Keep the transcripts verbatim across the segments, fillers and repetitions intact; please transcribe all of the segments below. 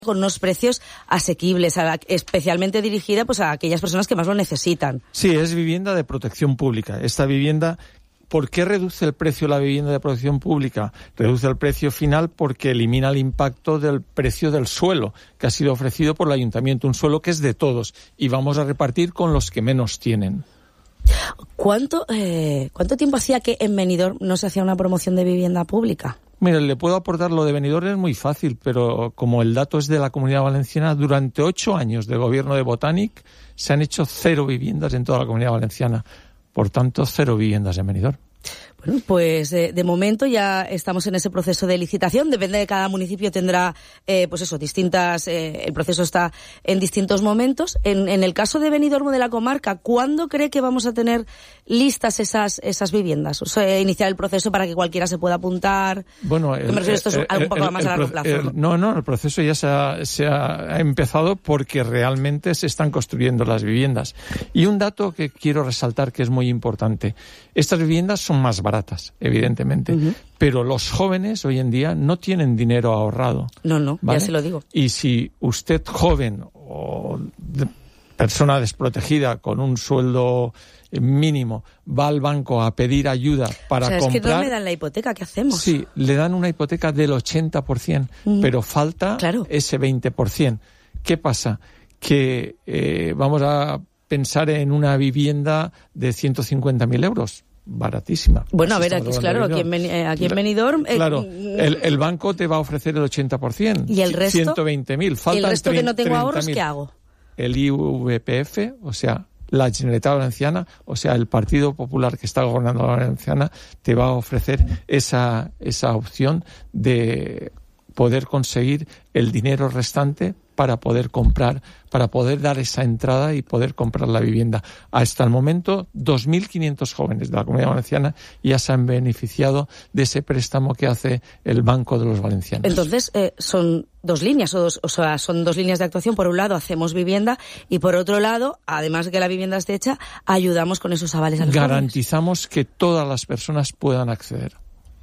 con unos precios asequibles, a la, especialmente dirigida pues a aquellas personas que más lo necesitan. Sí, es vivienda de protección pública. Esta vivienda, ¿por qué reduce el precio la vivienda de protección pública? Reduce el precio final porque elimina el impacto del precio del suelo que ha sido ofrecido por el ayuntamiento, un suelo que es de todos y vamos a repartir con los que menos tienen. ¿Cuánto, eh, ¿cuánto tiempo hacía que en Benidorm no se hacía una promoción de vivienda pública? Mira, le puedo aportar lo de Benidorm, es muy fácil, pero como el dato es de la Comunidad Valenciana, durante ocho años de gobierno de Botànic se han hecho cero viviendas en toda la Comunidad Valenciana. Por tanto, cero viviendas en Benidorm. Bueno, pues de, de momento ya estamos en ese proceso de licitación. Depende de cada municipio, tendrá, eh, pues eso, distintas, eh, el proceso está en distintos momentos. En, en el caso de Benidorm o de la comarca, ¿cuándo cree que vamos a tener listas esas, esas viviendas? O sea, iniciar el proceso para que cualquiera se pueda apuntar. Bueno, el, me refiero, esto es el, algo un poco el, más el, a largo el, plazo. El, no, no, el proceso ya se ha, se ha empezado porque realmente se están construyendo las viviendas. Y un dato que quiero resaltar que es muy importante. Estas viviendas son más baratas, evidentemente, uh-huh. pero los jóvenes hoy en día no tienen dinero ahorrado. No, no, ¿vale? Ya se lo digo. Y si usted, joven o de persona desprotegida con un sueldo mínimo, va al banco a pedir ayuda para o sea, comprar... es que no me dan la hipoteca, ¿qué hacemos? Sí, le dan una hipoteca del ochenta por ciento, uh-huh. pero falta claro. ese veinte por ciento. ¿Qué pasa? Que eh, vamos a pensar en una vivienda de ciento cincuenta mil euros. Baratísima. Bueno, a ver, aquí, claro, aquí en, eh, aquí en Benidorm... Eh, claro, el, el banco te va a ofrecer el ochenta por ciento. ¿Y el resto? ciento veinte mil. Faltan ¿Y el resto treinta, que no tengo ahorros, qué hago? El I V P F, o sea, la Generalitat Valenciana, o sea, el Partido Popular que está gobernando la Valenciana, te va a ofrecer esa, esa opción de poder conseguir el dinero restante para poder comprar, para poder dar esa entrada y poder comprar la vivienda. Hasta el momento, dos mil quinientos jóvenes de la Comunidad Valenciana ya se han beneficiado de ese préstamo que hace el Banco de los Valencianos. Entonces, eh, son dos líneas, o, dos, o sea, son dos líneas de actuación. Por un lado, hacemos vivienda y por otro lado, además de que la vivienda esté hecha, ayudamos con esos avales a los Garantizamos jóvenes. Que todas las personas puedan acceder.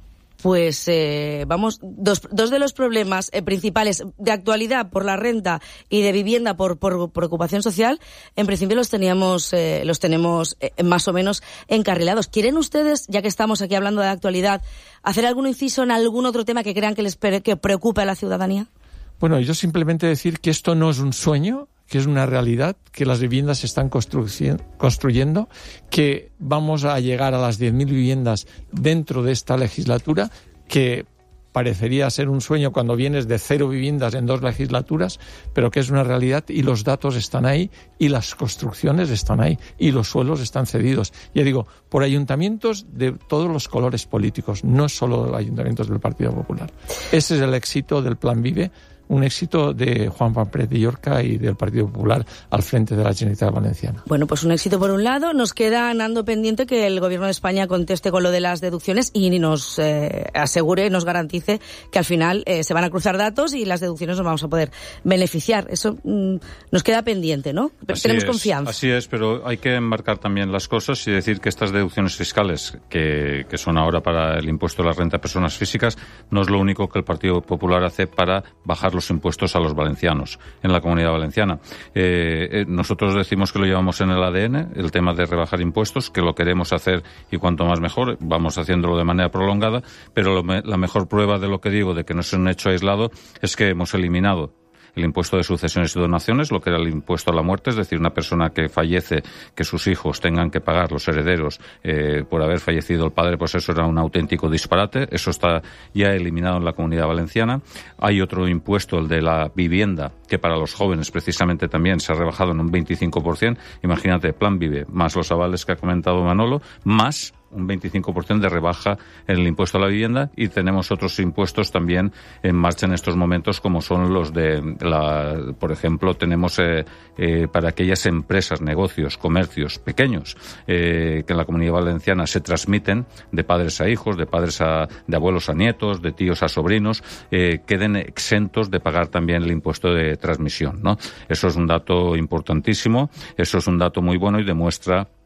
Pues eh, vamos, dos, dos de los problemas eh, principales de actualidad por la renta y de vivienda por, por, por ocupación social, en principio los teníamos, eh, los tenemos eh, más o menos encarrilados. ¿Quieren ustedes, ya que estamos aquí hablando de actualidad, hacer algún inciso en algún otro tema que crean que les pre- que preocupe a la ciudadanía? Bueno, yo simplemente decir que esto no es un sueño, que es una realidad, que las viviendas se están constru- construyendo, que vamos a llegar a las diez mil viviendas dentro de esta legislatura, que parecería ser un sueño cuando vienes de cero viviendas en dos legislaturas, pero que es una realidad y los datos están ahí y las construcciones están ahí y los suelos están cedidos. Ya digo, por ayuntamientos de todos los colores políticos, no solo ayuntamientos del Partido Popular. Ese es el éxito del Plan Vive, un éxito de Juan Prat de Llorca y del Partido Popular al frente de la Generalitat Valenciana. Bueno, pues un éxito por un lado. Nos queda, Nando, pendiente que el Gobierno de España conteste con lo de las deducciones y nos eh, asegure, nos garantice que al final eh, se van a cruzar datos y las deducciones nos vamos a poder beneficiar. Eso mm, nos queda pendiente, ¿no? Así Tenemos es, confianza. Así es, pero hay que enmarcar también las cosas y decir que estas deducciones fiscales que, que son ahora para el impuesto a la renta de personas físicas no es lo único que el Partido Popular hace para bajar los impuestos a los valencianos en la Comunidad Valenciana. Eh, eh, nosotros decimos que lo llevamos en el A D N, el tema de rebajar impuestos, que lo queremos hacer y cuanto más mejor, vamos haciéndolo de manera prolongada, pero lo me, la mejor prueba de lo que digo, de que no es un hecho aislado, es que hemos eliminado el impuesto de sucesiones y donaciones, lo que era el impuesto a la muerte, es decir, una persona que fallece, que sus hijos tengan que pagar, los herederos, eh, por haber fallecido el padre, pues eso era un auténtico disparate. Eso está ya eliminado en la Comunidad Valenciana. Hay otro impuesto, el de la vivienda, que para los jóvenes precisamente también se ha rebajado en un veinticinco por ciento. Imagínate, Plan Vive, más los avales que ha comentado Manolo, más un veinticinco por ciento de rebaja en el impuesto a la vivienda, y tenemos otros impuestos también en marcha en estos momentos, como son los de la, por ejemplo, tenemos eh, eh, para aquellas empresas, negocios, comercios pequeños eh, que en la Comunidad Valenciana se transmiten de padres a hijos, de padres a, de abuelos a nietos, de tíos a sobrinos, eh, queden exentos de pagar también el impuesto de transmisión, ¿no? Eso es un dato importantísimo, eso es un dato muy bueno y demuestra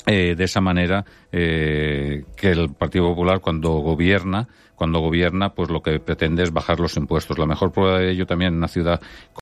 eh, de esa manera eh, que el Partido Popular cuando gobierna, cuando gobierna, pues lo que pretende es bajar los impuestos. La mejor prueba de ello también en una ciudad